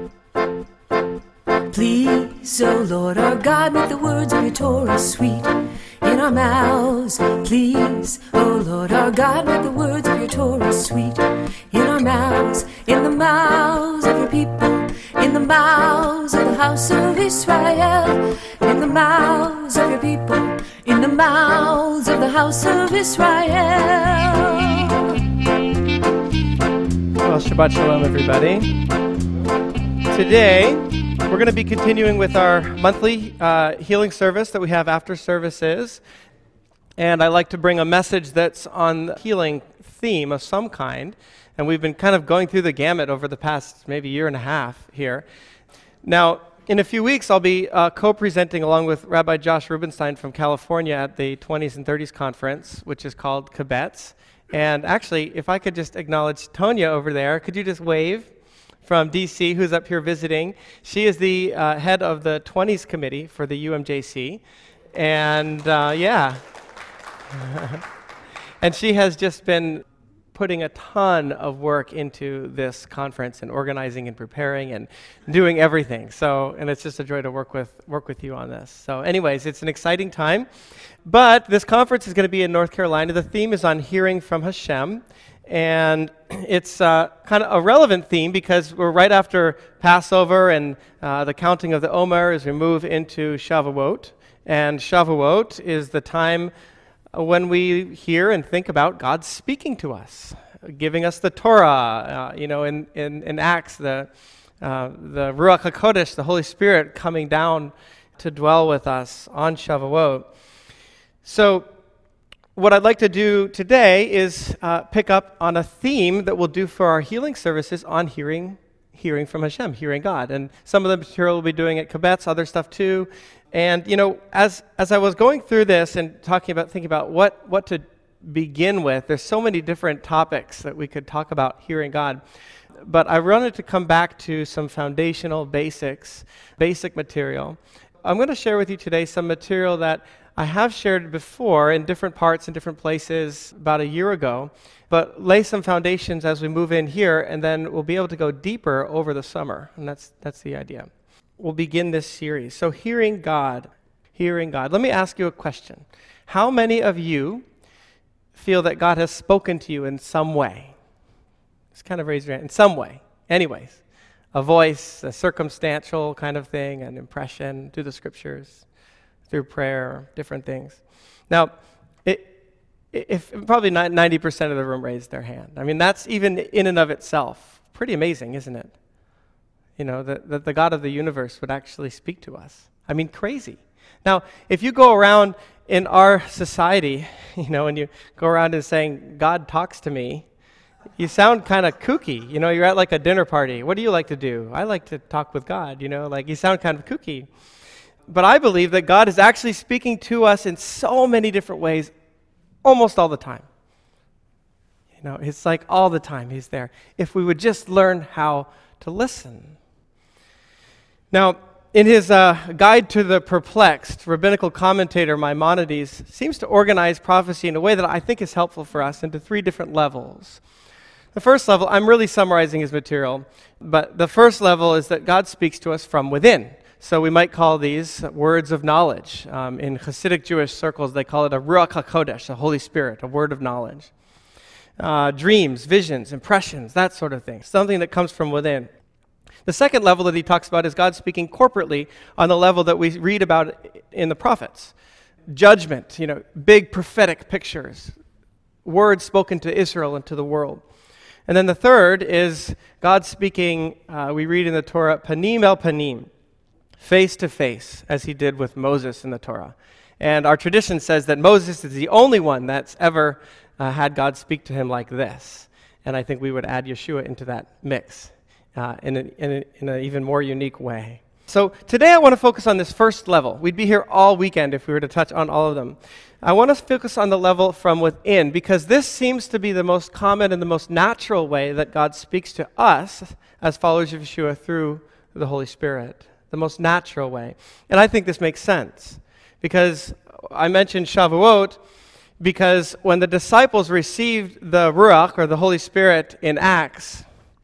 Please, O Lord our God, make the words of your Torah sweet in our mouths. Please, O Lord our God, make the words of your Torah sweet in our mouths, in the mouths of your people, in the mouths of the house of Israel, in the mouths of your people, in the mouths of the house of Israel. Well, Shabbat Shalom, everybody. Today, we're going to be continuing with our monthly healing service that we have after services. And I like to bring a message that's on the healing theme of some kind. And we've been kind of going through the gamut over the past maybe year and a half here. Now, in a few weeks, I'll be co-presenting along with Rabbi Josh Rubinstein from California at the 20s and 30s conference, which is called Kibetz. And actually, if I could just acknowledge Tonya over there, could you just wave? From DC, who's up here visiting. She is the head of the 20s committee for the UMJC. And yeah. And she has just been putting a ton of work into this conference and organizing and preparing and doing everything. So, and it's just a joy to work with you on this. So anyways, it's an exciting time. But this conference is going to be in North Carolina. The theme is on hearing from Hashem. And it's kind of a relevant theme because we're right after Passover and the counting of the Omer as we move into Shavuot. And Shavuot is the time when we hear and think about God speaking to us, giving us the Torah, in Acts, the Ruach HaKodesh, the Holy Spirit coming down to dwell with us on Shavuot. So what I'd like to do today is pick up on a theme that we'll do for our healing services on hearing from Hashem, hearing God. And some of the material we'll be doing at Kibetz, other stuff too. And, as I was going through this and thinking about what to begin with, there's so many different topics that we could talk about hearing God. But I wanted to come back to some foundational basic material. I'm going to share with you today some material that I have shared before in different parts and different places about a year ago, but lay some foundations as we move in here, and then we'll be able to go deeper over the summer, and that's the idea. We'll begin this series. So hearing God. Let me ask you a question. How many of you feel that God has spoken to you in some way? Just kind of raise your hand. In some way. Anyways, a voice, a circumstantial kind of thing, an impression through the scriptures, through prayer, different things. Now, if probably 90% of the room raised their hand. I mean, that's even in and of itself pretty amazing, isn't it? That the God of the universe would actually speak to us. I mean, crazy. Now, if you go around in our society, and you go around and saying, God talks to me, you sound kind of kooky. You're at like a dinner party. What do you like to do? I like to talk with God, you sound kind of kooky. But I believe that God is actually speaking to us in so many different ways, almost all the time. It's like all the time He's there. If we would just learn how to listen. Now, in his Guide to the Perplexed, rabbinical commentator Maimonides seems to organize prophecy in a way that I think is helpful for us into three different levels. The first level, I'm really summarizing his material, but the first level is that God speaks to us from within. So we might call these words of knowledge. In Hasidic Jewish circles, they call it a Ruach HaKodesh, a Holy Spirit, a word of knowledge. Dreams, visions, impressions, that sort of thing, something that comes from within. The second level that he talks about is God speaking corporately on the level that we read about in the prophets. Judgment, big prophetic pictures, words spoken to Israel and to the world. And then the third is God speaking, we read in the Torah, panim el panim, face to face, as he did with Moses in the Torah. And our tradition says that Moses is the only one that's ever had God speak to him like this. And I think we would add Yeshua into that mix in an even more unique way. So today I want to focus on this first level. We'd be here all weekend if we were to touch on all of them. I want to focus on the level from within because this seems to be the most common and the most natural way that God speaks to us as followers of Yeshua through the Holy Spirit. The most natural way. And I think this makes sense because I mentioned Shavuot because when the disciples received the Ruach or the Holy Spirit in Acts,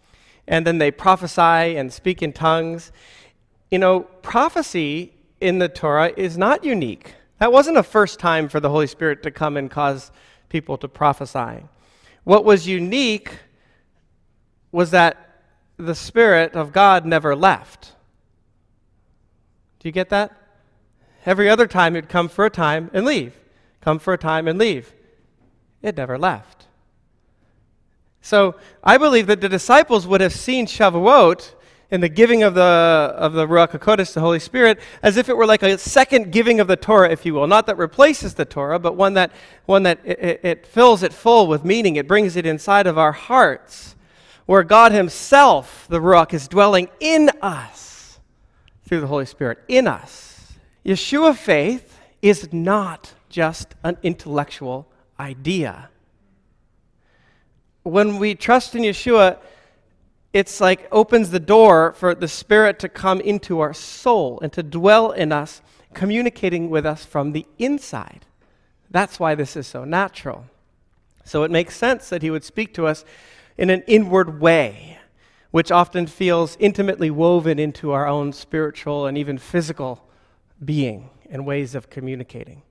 and then they prophesy and speak in tongues. Prophecy in the Torah is not unique. That wasn't a first time for the Holy Spirit to come and cause people to prophesy. What was unique was that the Spirit of God never left. Do you get that? Every other time he'd come for a time and leave. Come for a time and leave. It never left. So I believe that the disciples would have seen Shavuot in the giving of the Ruach HaKodesh, the Holy Spirit, as if it were like a second giving of the Torah, if you will. Not that replaces the Torah, but one that it fills it full with meaning. It brings it inside of our hearts, where God himself, the Ruach, is dwelling in us through the Holy Spirit, in us. Yeshua faith is not just an intellectual idea. When we trust in Yeshua, it's like opens the door for the Spirit to come into our soul and to dwell in us, communicating with us from the inside. That's why this is so natural. So it makes sense that he would speak to us in an inward way, which often feels intimately woven into our own spiritual and even physical being and ways of communicating.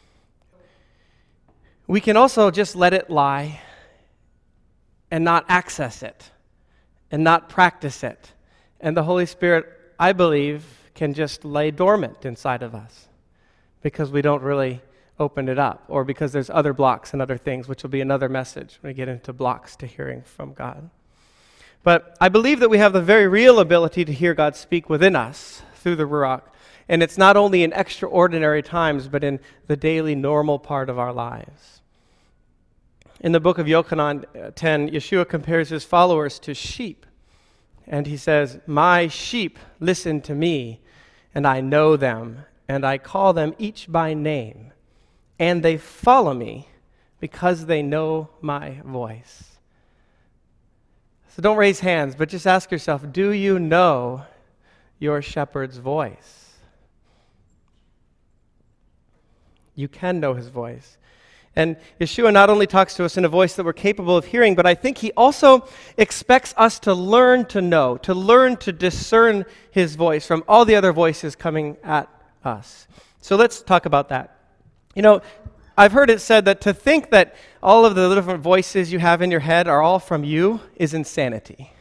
We can also just let it lie and not access it and not practice it. And the Holy Spirit, I believe, can just lay dormant inside of us because we don't really open it up, or because there's other blocks and other things, which will be another message when we get into blocks to hearing from God. But I believe that we have the very real ability to hear God speak within us through the Ruach. And it's not only in extraordinary times, but in the daily normal part of our lives. In the book of Yochanan 10, Yeshua compares his followers to sheep. And he says, "My sheep listen to me, and I know them, and I call them each by name. And they follow me because they know my voice." So don't raise hands, but just ask yourself, do you know your shepherd's voice? You can know his voice. And Yeshua not only talks to us in a voice that we're capable of hearing, but I think he also expects us to learn to know, to learn to discern his voice from all the other voices coming at us. So let's talk about that. I've heard it said that to think that all of the different voices you have in your head are all from you is insanity.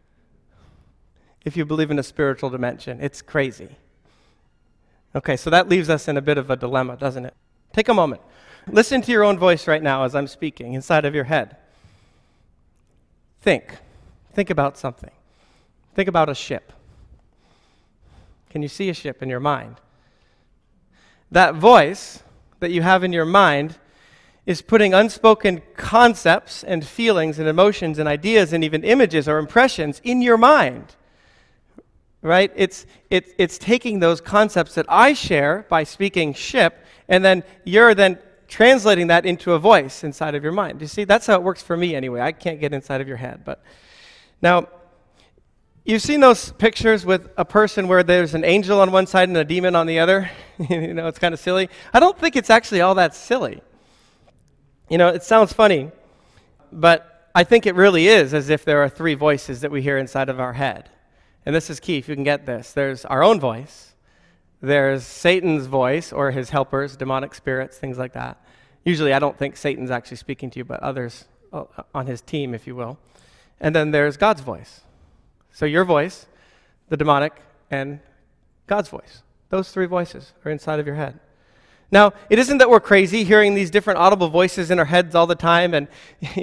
If you believe in a spiritual dimension, it's crazy. Okay, so that leaves us in a bit of a dilemma, doesn't it? Take a moment. Listen to your own voice right now as I'm speaking inside of your head. Think about something. Think about a ship. Can you see a ship in your mind? That voice that you have in your mind is putting unspoken concepts and feelings and emotions and ideas and even images or impressions in your mind. Right? It's taking those concepts that I share by speaking ship, and then you're then translating that into a voice inside of your mind. You see, that's how it works for me anyway. I can't get inside of your head. But now, you've seen those pictures with a person where there's an angel on one side and a demon on the other? It's kind of silly. I don't think it's actually all that silly. It sounds funny, but I think it really is as if there are three voices that we hear inside of our head. And this is key, if you can get this. There's our own voice. There's Satan's voice, or his helpers, demonic spirits, things like that. Usually I don't think Satan's actually speaking to you, but others on his team, if you will. And then there's God's voice. So your voice, the demonic, and God's voice. Those three voices are inside of your head. Now, it isn't that we're crazy hearing these different audible voices in our heads all the time, and,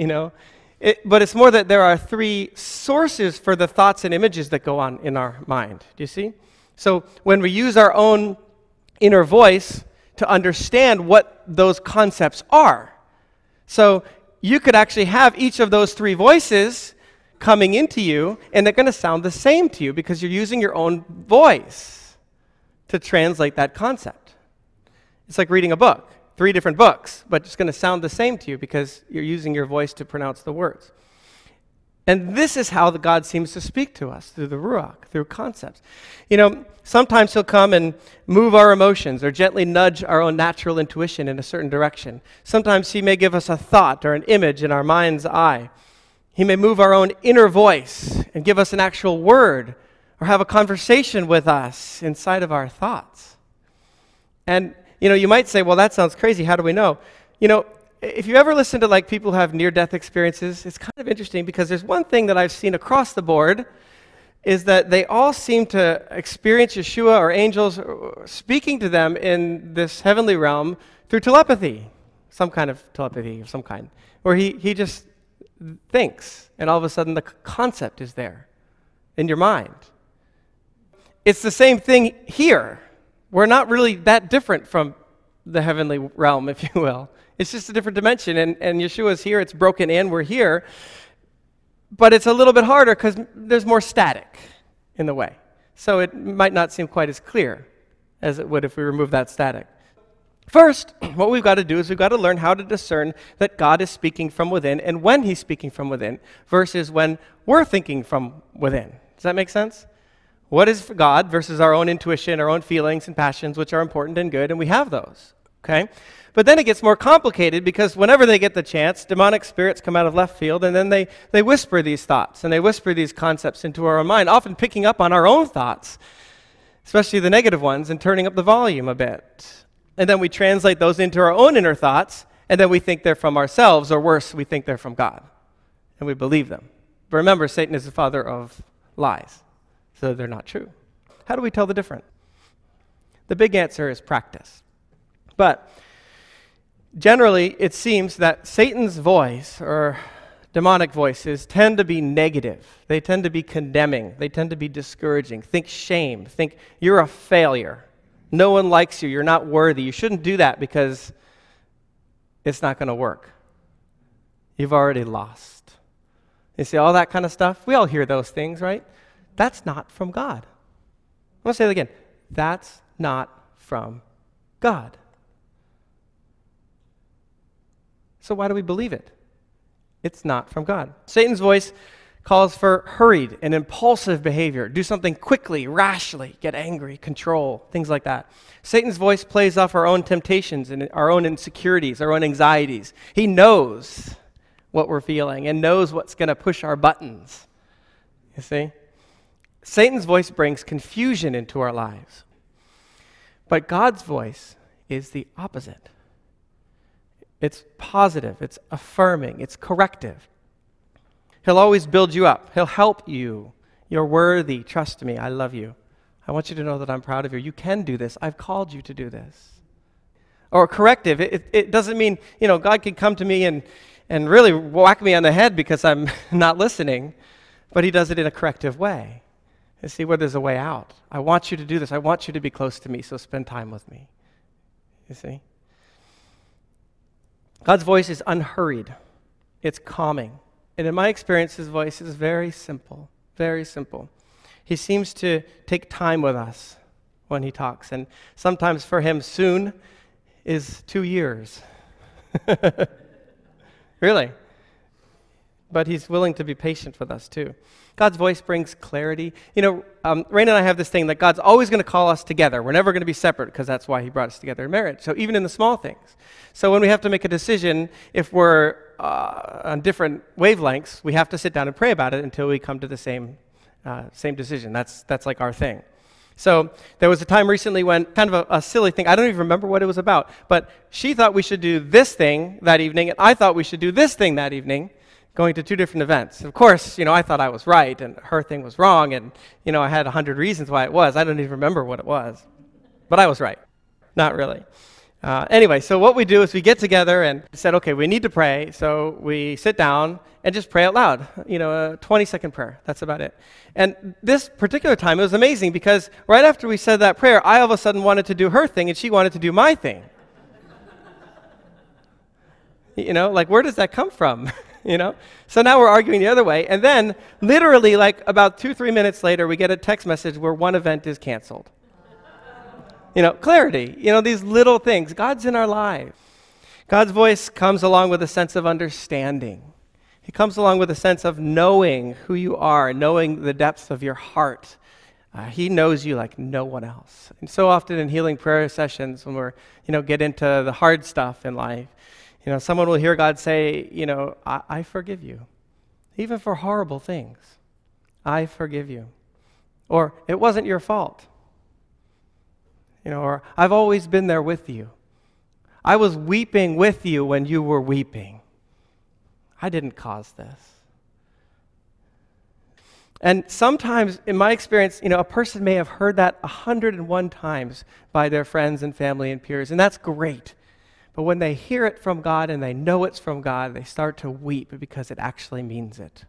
but it's more that there are three sources for the thoughts and images that go on in our mind. Do you see? So when we use our own inner voice to understand what those concepts are. So you could actually have each of those three voices coming into you, and they're going to sound the same to you because you're using your own voice to translate that concept. It's like reading a book, 3 different books, but it's going to sound the same to you because you're using your voice to pronounce the words. And this is how God seems to speak to us, through the Ruach, through concepts. Sometimes he'll come and move our emotions or gently nudge our own natural intuition in a certain direction. Sometimes he may give us a thought or an image in our mind's eye. He may move our own inner voice and give us an actual word or have a conversation with us inside of our thoughts. And, you might say, well, that sounds crazy. How do we know? If you ever listen to like people who have near-death experiences, it's kind of interesting because there's one thing that I've seen across the board is that they all seem to experience Yeshua or angels speaking to them in this heavenly realm through telepathy, some kind of telepathy of some kind, where he just thinks, and all of a sudden the concept is there in your mind. It's the same thing here. We're not really that different from the heavenly realm, if you will. It's just a different dimension, and Yeshua's here, it's broken in, we're here, but it's a little bit harder because there's more static in the way. So it might not seem quite as clear as it would if we remove that static. First, what we've got to do is we've got to learn how to discern that God is speaking from within and when he's speaking from within versus when we're thinking from within. Does that make sense? What is for God versus our own intuition, our own feelings and passions, which are important and good, and we have those, okay? But then it gets more complicated because whenever they get the chance, demonic spirits come out of left field and then they whisper these thoughts and they whisper these concepts into our own mind, often picking up on our own thoughts, especially the negative ones, and turning up the volume a bit. And then we translate those into our own inner thoughts, and then we think they're from ourselves, or worse, we think they're from God, and we believe them. But remember, Satan is the father of lies, so they're not true. How do we tell the difference? The big answer is practice. But generally, it seems that Satan's voice, or demonic voices, tend to be negative. They tend to be condemning. They tend to be discouraging. Think shame. Think you're a failure. No one likes you. You're not worthy. You shouldn't do that because it's not going to work. You've already lost. You see, all that kind of stuff. We all hear those things, right? That's not from God. I'm going to say it again. That's not from God. So why do we believe it? It's not from God. Satan's voice calls for hurried and impulsive behavior. Do something quickly, rashly, get angry, control, things like that. Satan's voice plays off our own temptations and our own insecurities, our own anxieties. He knows what we're feeling and knows what's going to push our buttons. You see? Satan's voice brings confusion into our lives. But God's voice is the opposite. It's positive, it's affirming, it's corrective. He'll always build you up. He'll help you. You're worthy. Trust me. I love you. I want you to know that I'm proud of you. You can do this. I've called you to do this. Or corrective. It doesn't mean, God can come to me and really whack me on the head because I'm not listening, but he does it in a corrective way. You see, where there's a way out. I want you to do this. I want you to be close to me, so spend time with me. You see? God's voice is unhurried. It's calming. And in my experience, his voice is very simple, very simple. He seems to take time with us when he talks. And sometimes for him, soon is 2 years. Really. But he's willing to be patient with us too. God's voice brings clarity. Raina and I have this thing that God's always going to call us together. We're never going to be separate because that's why he brought us together in marriage. So even in the small things. So when we have to make a decision, if we're on different wavelengths, we have to sit down and pray about it until we come to the same decision. That's like our thing. So there was a time recently when, kind of a silly thing, I don't even remember what it was about, but she thought we should do this thing that evening, and I thought we should do this thing that evening, going to two different events. Of course, I thought I was right, and her thing was wrong, and, I had 100 reasons why it was. I don't even remember what it was. But I was right. Not really. Anyway, so what we do is we get together and said, okay, we need to pray. So we sit down and just pray out loud, a 20-second prayer. That's about it. And this particular time, it was amazing because right after we said that prayer, I all of a sudden wanted to do her thing and she wanted to do my thing. Where does that come from? So now we're arguing the other way. And then literally about 2-3 minutes later, we get a text message where one event is canceled. Clarity, these little things. God's in our lives. God's voice comes along with a sense of understanding. He comes along with a sense of knowing who you are, knowing the depths of your heart. He knows you like no one else. And so often in healing prayer sessions, when we're, get into the hard stuff in life, someone will hear God say, I forgive you. even for horrible things. I forgive you. Or, it wasn't your fault. Or, I've always been there with you. I was weeping with you when you were weeping. I didn't cause this. And sometimes, in my experience, a person may have heard that 101 times by their friends and family and peers, and that's great. But when they hear it from God and they know it's from God, they start to weep because it actually means it.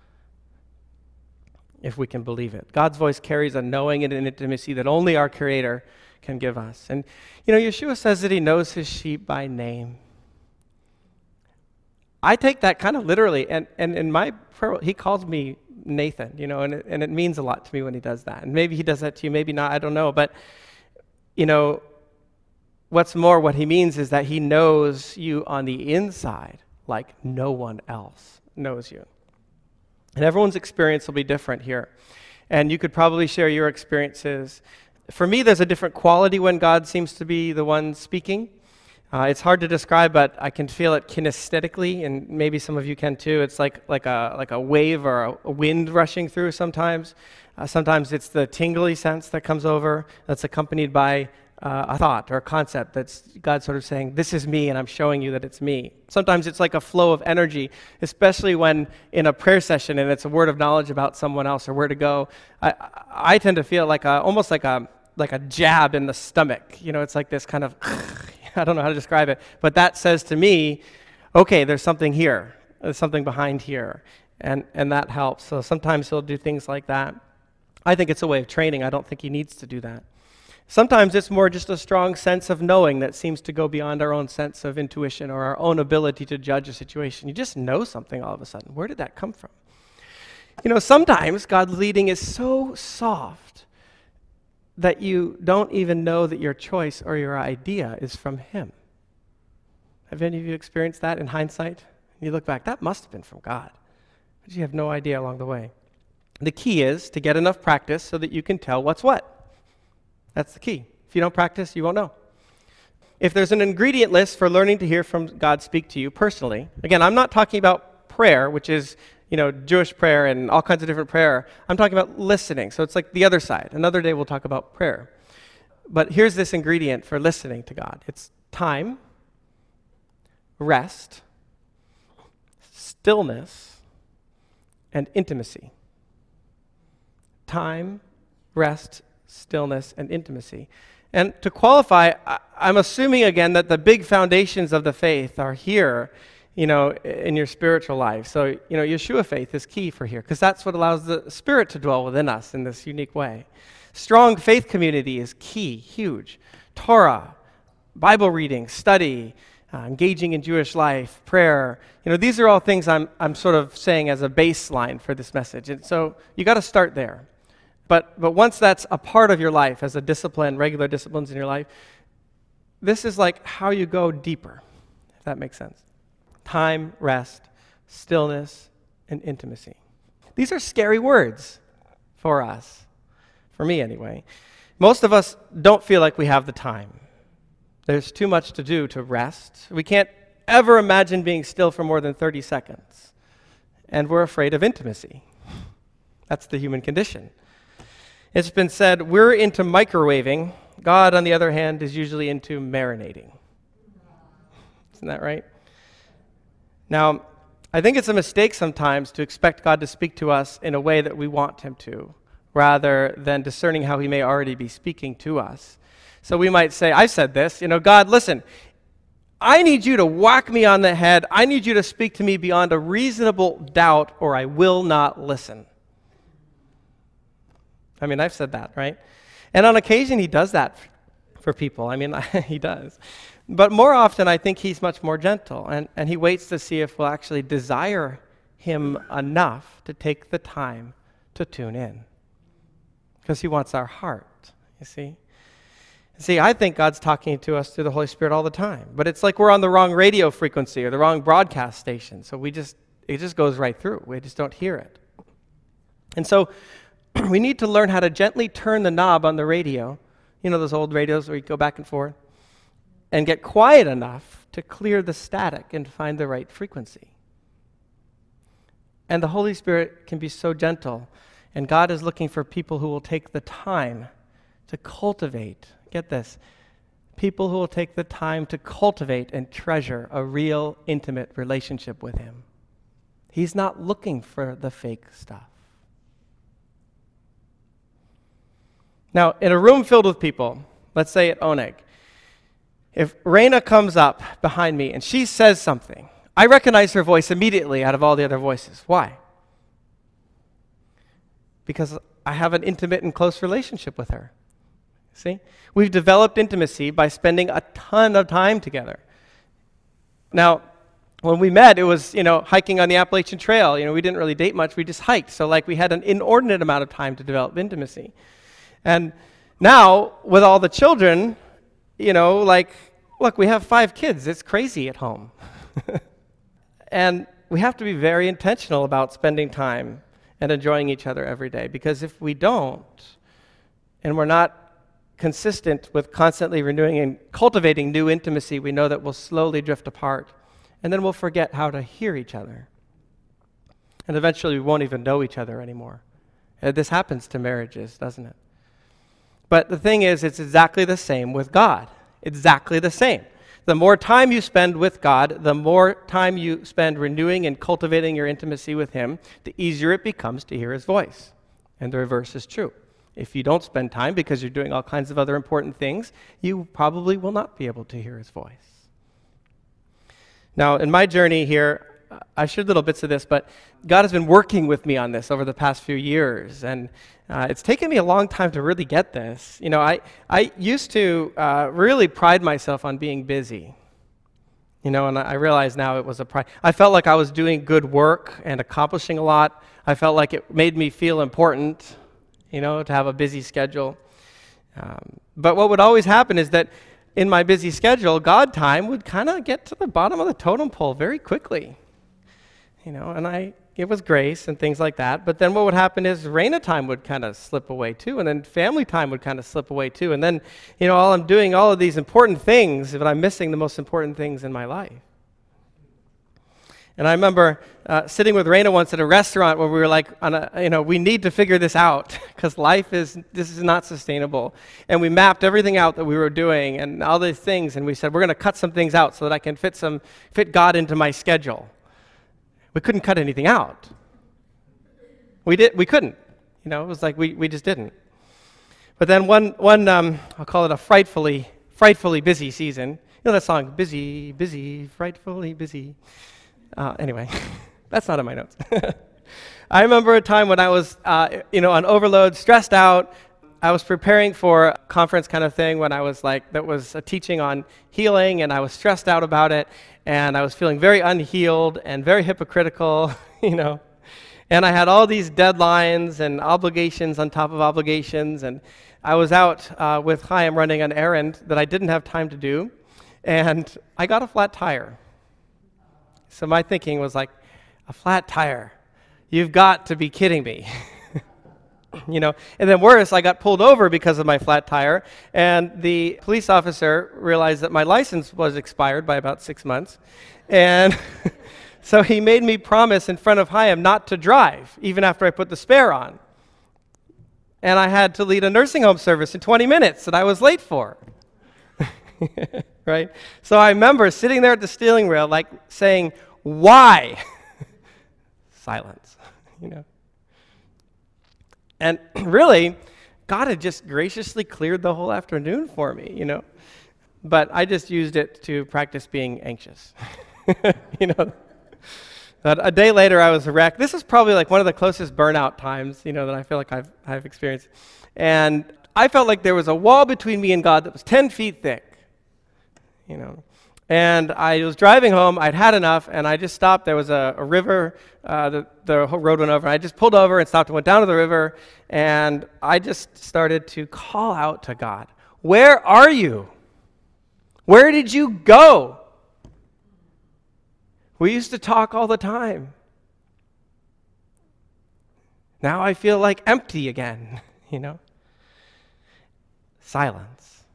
If we can believe it. God's voice carries a knowing and an intimacy that only our Creator can give us. And, Yeshua says that he knows his sheep by name. I take that kind of literally, and in my prayer, he calls me Nathan, and it means a lot to me when he does that. And maybe he does that to you, maybe not, I don't know. But, what's more, what he means is that he knows you on the inside like no one else knows you. And everyone's experience will be different here. And you could probably share your experiences. For me, there's a different quality when God seems to be the one speaking. It's hard to describe, but I can feel it kinesthetically, and maybe some of you can too. It's like a wave or a wind rushing through sometimes. Sometimes it's the tingly sense that comes over that's accompanied by a thought or a concept that's God sort of saying, this is me, and I'm showing you that it's me. Sometimes it's like a flow of energy, especially when in a prayer session and it's a word of knowledge about someone else or where to go. I tend to feel like almost like a jab in the stomach. It's like this kind of, I don't know how to describe it, but that says to me, okay, there's something here. There's something behind here, and that helps. So sometimes he'll do things like that. I think it's a way of training. I don't think he needs to do that. Sometimes it's more just a strong sense of knowing that seems to go beyond our own sense of intuition or our own ability to judge a situation. You just know something all of a sudden. Where did that come from? Sometimes God's leading is so soft that you don't even know that your choice or your idea is from him. Have any of you experienced that in hindsight? You look back, that must have been from God. But you have no idea along the way. The key is to get enough practice so that you can tell what's what. That's the key. If you don't practice, you won't know. If there's an ingredient list for learning to hear from God speak to you personally, again, I'm not talking about prayer, which is, Jewish prayer and all kinds of different prayer. I'm talking about listening. So it's like the other side. Another day we'll talk about prayer. But here's this ingredient for listening to God. It's time, rest, stillness, and intimacy. Time, rest, stillness, and intimacy. And to qualify, I'm assuming again that the big foundations of the faith are here, in your spiritual life. So, Yeshua faith is key for here, because that's what allows the Spirit to dwell within us in this unique way. Strong faith community is key, huge. Torah, Bible reading, study, engaging in Jewish life, prayer. These are all things I'm sort of saying as a baseline for this message. And so you got to start there. But once that's a part of your life as a discipline, regular disciplines in your life, this is like how you go deeper, if that makes sense. Time, rest, stillness, and intimacy. These are scary words for us, for me anyway. Most of us don't feel like we have the time. There's too much to do to rest. We can't ever imagine being still for more than 30 seconds. And we're afraid of intimacy. That's the human condition. It's been said, we're into microwaving. God, on the other hand, is usually into marinating. Isn't that right? Now, I think it's a mistake sometimes to expect God to speak to us in a way that we want him to, rather than discerning how he may already be speaking to us. So we might say, I said this, God, listen, I need you to whack me on the head. I need you to speak to me beyond a reasonable doubt, or I will not listen. I mean, I've said that, right? And on occasion, he does that for people. I mean, he does. But more often, I think he's much more gentle, and he waits to see if we'll actually desire him enough to take the time to tune in. Because he wants our heart, you see? See, I think God's talking to us through the Holy Spirit all the time, but it's like we're on the wrong radio frequency or the wrong broadcast station, so it just goes right through. We just don't hear it. And so we need to learn how to gently turn the knob on the radio, those old radios where you go back and forth, and get quiet enough to clear the static and find the right frequency. And the Holy Spirit can be so gentle. And God is looking for people who will take the time to cultivate, get this, people who will take the time to cultivate and treasure a real, intimate relationship with him. He's not looking for the fake stuff. Now, in a room filled with people, let's say at Oneg, if Raina comes up behind me and she says something, I recognize her voice immediately out of all the other voices. Why? Because I have an intimate and close relationship with her. See? We've developed intimacy by spending a ton of time together. Now, when we met, it was, hiking on the Appalachian Trail. We didn't really date much. We just hiked. So, we had an inordinate amount of time to develop intimacy. And now, with all the children, look, we have 5 kids. It's crazy at home. And we have to be very intentional about spending time and enjoying each other every day. Because if we don't, and we're not consistent with constantly renewing and cultivating new intimacy, we know that we'll slowly drift apart. And then we'll forget how to hear each other. And eventually we won't even know each other anymore. This happens to marriages, doesn't it? But the thing is, it's exactly the same with God. Exactly the same. The more time you spend with God, the more time you spend renewing and cultivating your intimacy with him, the easier it becomes to hear his voice. And the reverse is true. If you don't spend time because you're doing all kinds of other important things, you probably will not be able to hear his voice. Now, in my journey here, I shared little bits of this, but God has been working with me on this over the past few years, and it's taken me a long time to really get this. I used to really pride myself on being busy, and I realize now it was a pride. I felt like I was doing good work and accomplishing a lot. I felt like it made me feel important, to have a busy schedule. But what would always happen is that in my busy schedule, God time would kind of get to the bottom of the totem pole very quickly. And it was grace and things like that. But then what would happen is Raina time would kind of slip away too, and then family time would kind of slip away too. And then, I'm doing all of these important things, but I'm missing the most important things in my life. And I remember sitting with Raina once at a restaurant where we were like, we need to figure this out because this is not sustainable. And we mapped everything out that we were doing and all these things, and we said, we're going to cut some things out so that I can fit God into my schedule. We couldn't cut anything out. We couldn't. It was like we just didn't. But then one I'll call it a frightfully busy season. You know that song, busy, busy, frightfully busy. Anyway, that's not in my notes. I remember a time when I was, on overload, stressed out. I was preparing for a conference kind of thing when I was that was a teaching on healing, and I was stressed out about it, and I was feeling very unhealed and very hypocritical, And I had all these deadlines and obligations on top of obligations, and I was out with Chaim running an errand that I didn't have time to do, and I got a flat tire. So my thinking was like, a flat tire? You've got to be kidding me. And then worse, I got pulled over because of my flat tire, and the police officer realized that my license was expired by about 6 months, and so he made me promise in front of Chaim not to drive, even after I put the spare on. And I had to lead a nursing home service in 20 minutes that I was late for. Right? So I remember sitting there at the steering wheel, saying, why? Silence, And really, God had just graciously cleared the whole afternoon for me, But I just used it to practice being anxious, But a day later, I was wrecked. This is probably one of the closest burnout times, that I feel like I've experienced. And I felt like there was a wall between me and God that was 10 feet thick, And I was driving home. I'd had enough, and I just stopped. There was a river. The whole road went over. I just pulled over and stopped and went down to the river, and I just started to call out to God. Where are you? Where did you go? We used to talk all the time. Now I feel like empty again, Silence.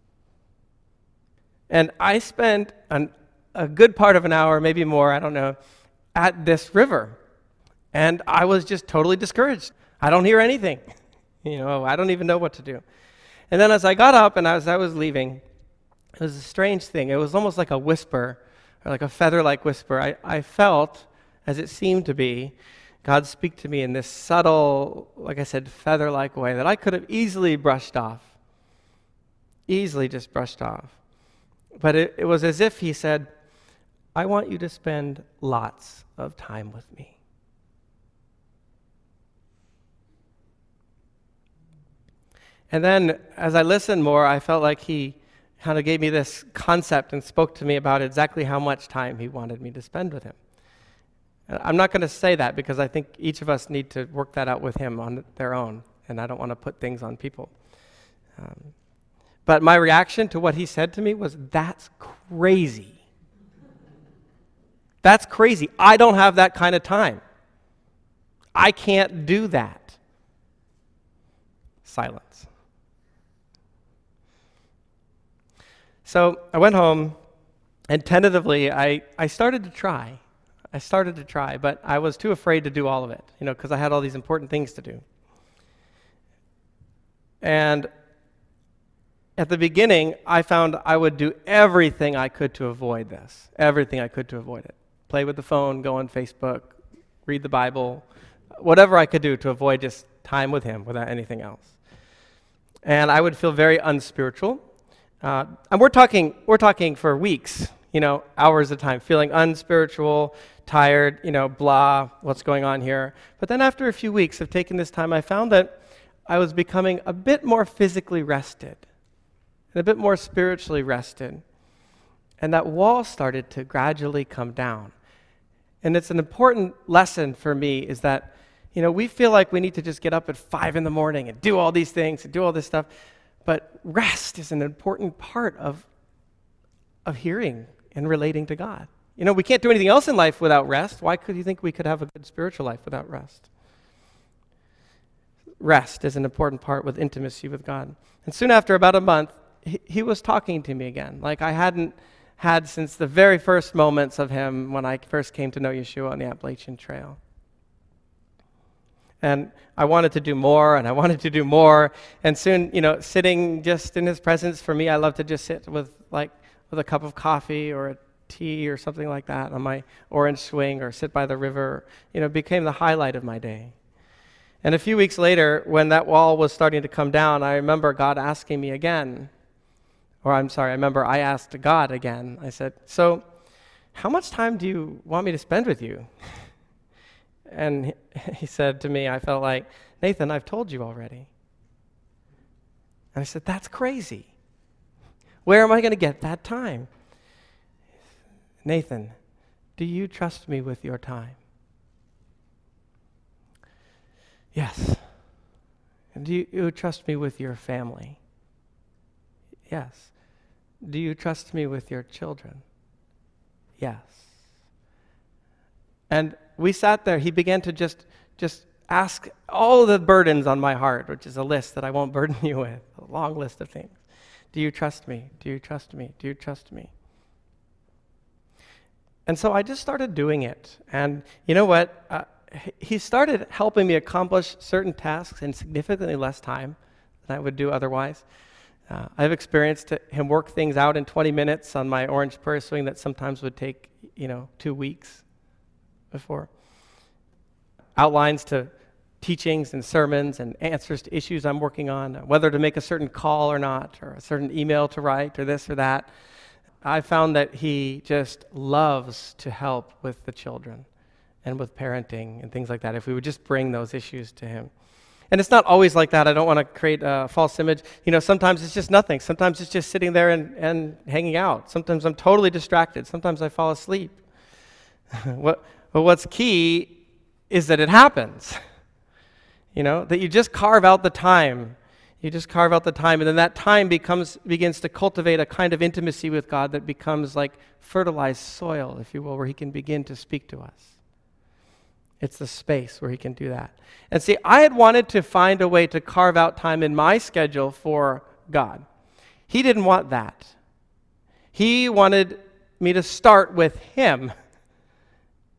And I spent a good part of an hour, maybe more, I don't know, at this river. And I was just totally discouraged. I don't hear anything. I don't even know what to do. And then as I got up and as I was leaving, it was a strange thing. It was almost like a whisper, or like a feather-like whisper. I felt, as it seemed to be, God speak to me in this subtle, like I said, feather-like way that I could have easily brushed off. Easily just brushed off. But it was as if he said, I want you to spend lots of time with me. And then as I listened more, I felt like he kind of gave me this concept and spoke to me about exactly how much time he wanted me to spend with him. I'm not going to say that because I think each of us need to work that out with him on their own, and I don't want to put things on people. But my reaction to what he said to me was, that's crazy. That's crazy. I don't have that kind of time. I can't do that. Silence. So I went home, and tentatively, I started to try. But I was too afraid to do all of it, because I had all these important things to do. And at the beginning, I found I would do everything I could to avoid this, everything I could to avoid it. Play with the phone, go on Facebook, read the Bible, whatever I could do to avoid just time with him without anything else. And I would feel very unspiritual. And we're talking for weeks, hours at a time, feeling unspiritual, tired, blah, what's going on here. But then after a few weeks of taking this time, I found that I was becoming a bit more physically rested and a bit more spiritually rested. And that wall started to gradually come down. And it's an important lesson for me is that, we feel like we need to just get up at 5 a.m. and do all these things and do all this stuff. But rest is an important part of hearing and relating to God. We can't do anything else in life without rest. Why could you think we could have a good spiritual life without rest? Rest is an important part with intimacy with God. And soon after, about a month, he was talking to me again, like I hadn't had since the very first moments of him when I first came to know Yeshua on the Appalachian Trail. And I wanted to do more, and I wanted to do more. And soon, sitting just in his presence, for me, I love to just sit with a cup of coffee or a tea or something like that on my orange swing, or sit by the river, became the highlight of my day. And a few weeks later, when that wall was starting to come down, I remember God asking me again, I remember I asked God again. I said, so how much time do you want me to spend with you? And he said to me, I felt like, Nathan, I've told you already. And I said, that's crazy. Where am I going to get that time? Nathan, do you trust me with your time? Yes. And do you trust me with your family? Yes. Do you trust me with your children? Yes. And we sat there. He began to just ask all the burdens on my heart, which is a list that I won't burden you with, a long list of things. Do you trust me? Do you trust me? Do you trust me? And so I just started doing it. And you know what? He started helping me accomplish certain tasks in significantly less time than I would do otherwise. I've experienced him work things out in 20 minutes on my orange prayer swing that sometimes would take, 2 weeks before. Outlines to teachings and sermons and answers to issues I'm working on, whether to make a certain call or not, or a certain email to write, or this or that. I found that he just loves to help with the children and with parenting and things like that, if we would just bring those issues to him. And it's not always like that. I don't want to create a false image. Sometimes it's just nothing. Sometimes it's just sitting there and hanging out. Sometimes I'm totally distracted. Sometimes I fall asleep. But what's key is that it happens. That you just carve out the time. You just carve out the time, and then that time begins to cultivate a kind of intimacy with God that becomes like fertilized soil, if you will, where he can begin to speak to us. It's the space where he can do that. And see, I had wanted to find a way to carve out time in my schedule for God. He didn't want that. He wanted me to start with him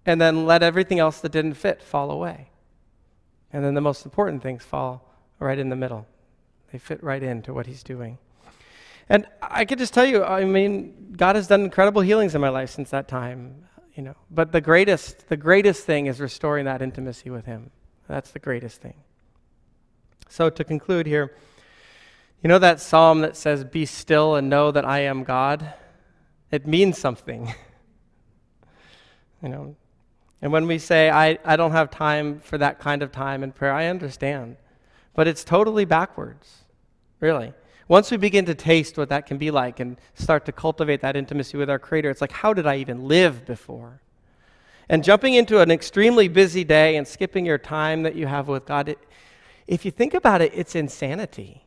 and then let everything else that didn't fit fall away. And then the most important things fall right in the middle. They fit right into what he's doing. And I could just tell you, I mean, God has done incredible healings in my life since that time, you know. But the greatest thing is restoring that intimacy with him. That's the greatest thing. So to conclude here, you know that psalm that says, "Be still and know that I am God"? It means something. You know, and when we say, I don't have time for that kind of time in prayer, I understand. But it's totally backwards, really. Once we begin to taste what that can be like and start to cultivate that intimacy with our Creator, it's like, how did I even live before? And jumping into an extremely busy day and skipping your time that you have with God, if you think about it, it's insanity.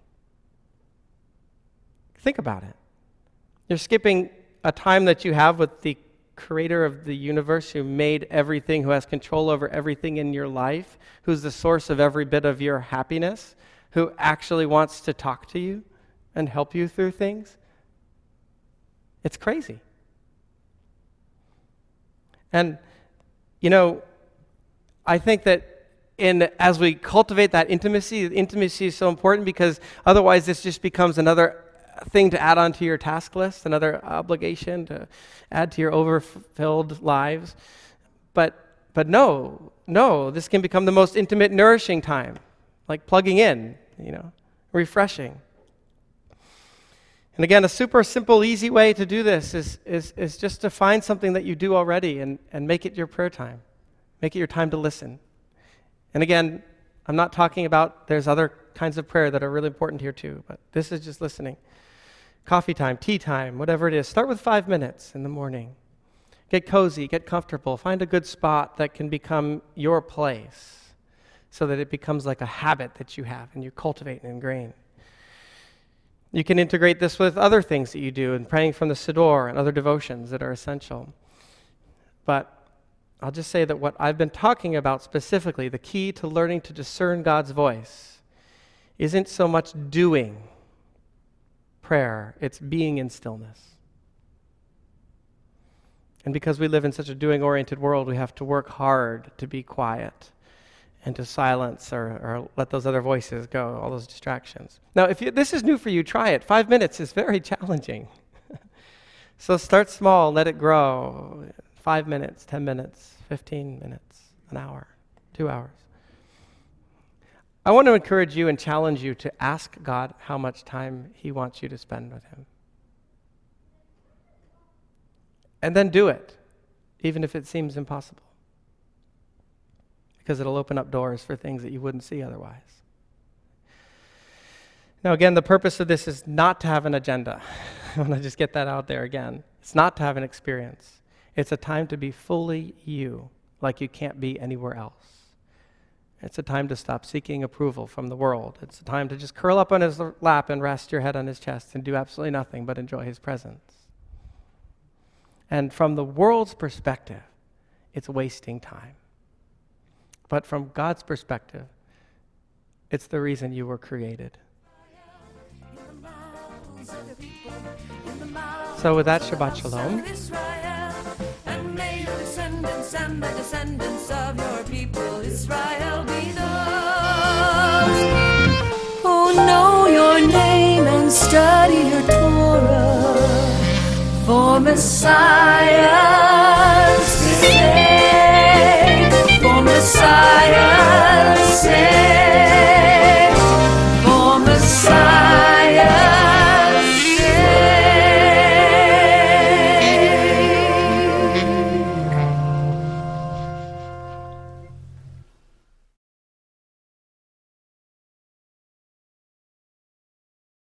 Think about it. You're skipping a time that you have with the Creator of the universe, who made everything, who has control over everything in your life, who's the source of every bit of your happiness, who actually wants to talk to you and help you through things. It's crazy. And, you know, I think that as we cultivate that intimacy, the intimacy is so important, because otherwise this just becomes another thing to add onto your task list, another obligation to add to your overfilled lives. But no, this can become the most intimate, nourishing time, like plugging in, you know, refreshing. And again, a super simple, easy way to do this is just to find something that you do already and make it your prayer time. Make it your time to listen. And again, I'm not talking about, there's other kinds of prayer that are really important here too, but this is just listening. Coffee time, tea time, whatever it is. Start with 5 minutes in the morning. Get cozy, get comfortable. Find a good spot that can become your place so that it becomes like a habit that you have and you cultivate and ingrain. You can integrate this with other things that you do, and praying from the Siddur and other devotions that are essential. But I'll just say that what I've been talking about specifically, the key to learning to discern God's voice, isn't so much doing prayer, it's being in stillness. And because we live in such a doing-oriented world, we have to work hard to be quiet and to silence or let those other voices go, all those distractions. Now, if this is new for you, try it. 5 minutes is very challenging. So start small, let it grow. 5 minutes, 10 minutes, 15 minutes, an hour, 2 hours. I want to encourage you and challenge you to ask God how much time he wants you to spend with him. And then do it, even if it seems impossible. Because it'll open up doors for things that you wouldn't see otherwise. Now again, the purpose of this is not to have an agenda. I want to just get that out there again. It's not to have an experience. It's a time to be fully you, like you can't be anywhere else. It's a time to stop seeking approval from the world. It's a time to just curl up on his lap and rest your head on his chest and do absolutely nothing but enjoy his presence. And from the world's perspective, it's wasting time. But from God's perspective, it's the reason you were created. So with that, Shabbat Shalom. And may your descendants and the descendants of your people Israel be those who know your name and study your Torah, for Messiah's sake, for Messiah's sake.